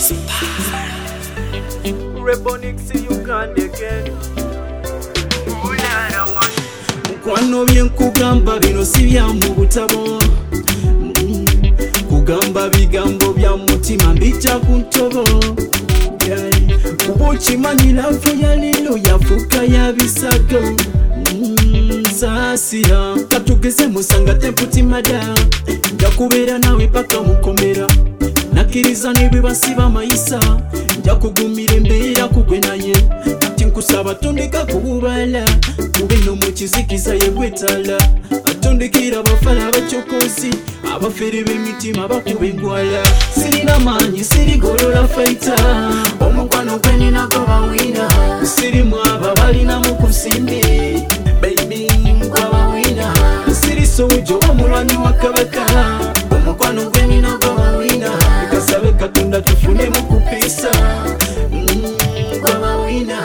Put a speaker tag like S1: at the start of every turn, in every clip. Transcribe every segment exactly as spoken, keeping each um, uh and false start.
S1: Rebonix Uganda again.
S2: Mukwano byenkugamba bino si bya mu butabo, kugamba bigambo bya mutima mbijja ku ntobo. Kuba okimanyi laavu ya lilo yafuuka ya bisago. Saasira katugeze musanga temputimada, nja kubeera nawe paka mukomera. Nakkiriza ne bwe basiba mayisa, nja kugumira embeera kugwe naye. Kati nkusaba tondeka kububala, kube no mu kizikiza ye gwetala. Atondekera abafala abacokozi, abafere b'emitima bakuba engwala. Sirina maanyi sirigolola faita, omukwano gwe nina gwe bawina. Sirimu abo balinamu ku nsimbi, baby gwe bawina. Siri sojo omulwanyi wa kabaka, omukwano gwe nina gwe bawina. Kasabe Katonda tufunemu kupisa, gwe bawina.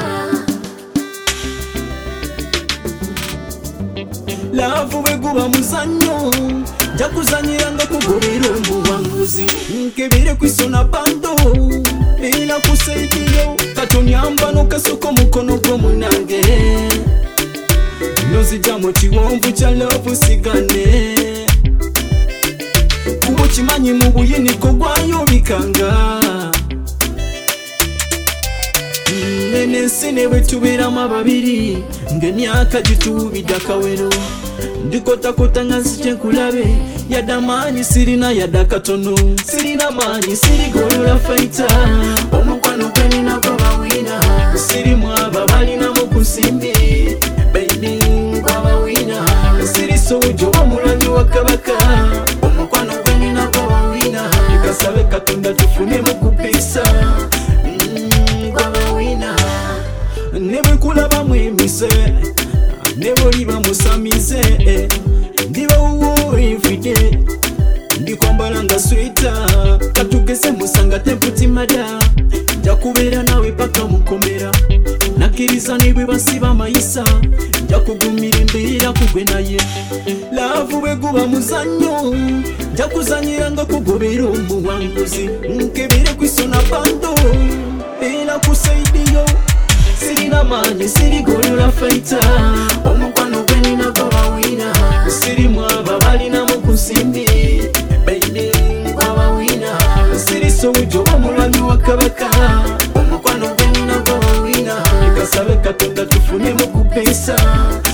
S2: Laavu bwe guba muzannyo, nja kuzanyiranga kugobera omuwanguzi. Nkebere kwisona bando, era kusaidiyo. Katonyamba n'okasooka omukono gwo munange, nozija mu kiwonvu kya laavu sigane. Kuba okimanyi mu buyiniko gwayo bikanga, n'ensi ne bwe tubeeramu ababiri, ng'emyaka gituubidde akawero. Ndikotakota nga nzije nkulabe, yadde amaanyi sirina yadde akatono. Sirina maanyi sirigolola faita, omukwano gwe nina gwe bawina. Sirimu abo balinamu ku nsimbi, baby gwe bawina. Siri sojo omulwanyi wa kabaka, omukwano gwe nina gwe bawina. Kasabe Katonda tufunemu kupisa, gwe bawina. Ne bwe nkulabamu emise, ne bw'oliba musamize, ndiba wuwo everyday. Ndikwambala nga sweta, katugeze musanga temputimada, nja kubeera nawe paka mukomera. Nakkiriza ne bwe basiba mayisa, nja kugumira embeera kugwe naye. Laavu bwe guba muzannyo, nja kuzanyiranga kugobera omuwanguzi. Nkebere kwisona bando, era kusaidiyo. Sirina maanyi sirigolola faita, omukwano gwe nina gwe bawina. Sirimu abo balinamu ku nsimbi, baby gwe bawina. Siri sojo omulwanyi wa kabaka, omukwano gwe nina gwe bawina. Kasabe Katonda tufunemu kupesa.